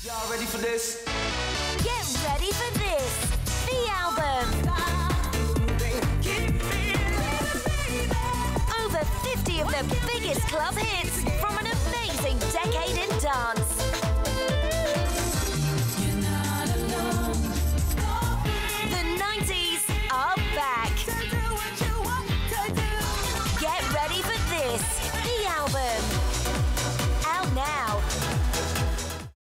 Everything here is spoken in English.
Y'all ready for this? Get ready for this, the album. Over 50 of the biggest club hits from an amazing decade in dance.